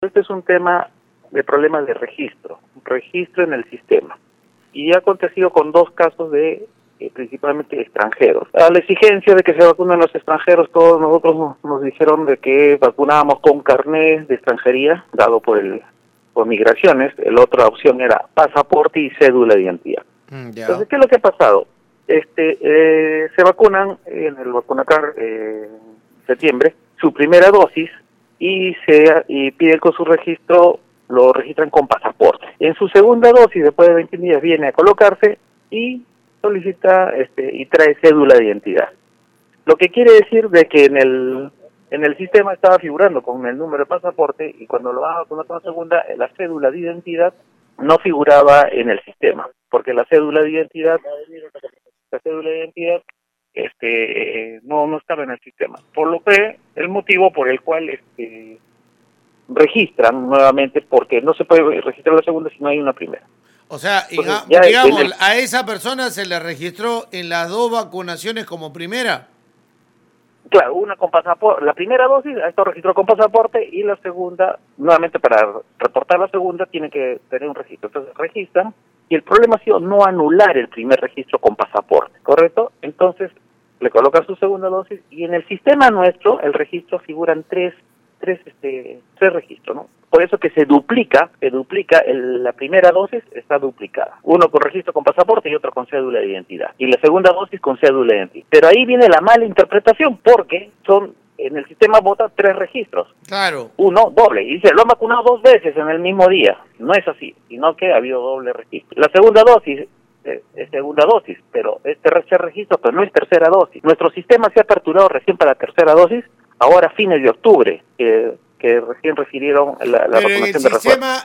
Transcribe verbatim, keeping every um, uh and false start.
Este es un tema de problemas de registro, registro en el sistema. Y ha acontecido con dos casos de eh, principalmente extranjeros. A la exigencia de que se vacunen los extranjeros, todos nosotros nos, nos dijeron de que vacunábamos con carnet de extranjería, dado por el por migraciones. La otra opción era pasaporte y cédula de identidad. Mm, yeah. Entonces, ¿qué es lo que ha pasado? Este, eh, se vacunan en el Vacunacar eh, en septiembre, su primera dosis, y se y piden con su registro, lo registran con pasaporte. En su segunda dosis, después de veinte días, viene a colocarse y solicita este y trae cédula de identidad. Lo que quiere decir de que en el en el sistema estaba figurando con el número de pasaporte, y cuando lo van a vacunar con la segunda, la cédula de identidad no figuraba en el sistema, porque la cédula de identidad, la cédula de identidad este no no estaba en el sistema, por lo que el motivo por el cual este registran nuevamente, porque no se puede registrar la segunda si no hay una primera. O sea, Entonces, ya digamos, el... a esa persona se le registró en las dos vacunaciones como primera. Claro, una con pasaporte, la primera dosis, esto registró con pasaporte, y la segunda, nuevamente para reportar la segunda, tiene que tener un registro. Entonces registran, y el problema ha sido no anular el primer registro con pasaporte, ¿correcto? Entonces le colocan su segunda dosis, y en el sistema nuestro, el registro figuran tres, tres, este, tres registros, ¿no? Por eso que se duplica, se duplica, el, la primera dosis está duplicada. Uno con registro con pasaporte y otro con cédula de identidad. Y la segunda dosis con cédula de identidad. Pero ahí viene la mala interpretación, porque son, en el sistema vota tres registros. Claro. Uno doble. Y dice, lo han vacunado dos veces en el mismo día. No es así, sino que ha habido doble registro. La segunda dosis es, es segunda dosis, pero es tercer registro, pero no es tercera dosis. Nuestro sistema se ha aperturado recién para la tercera dosis, ahora a fines de octubre, que... que recién refirieron la, la Pero vacunación en el de sistema,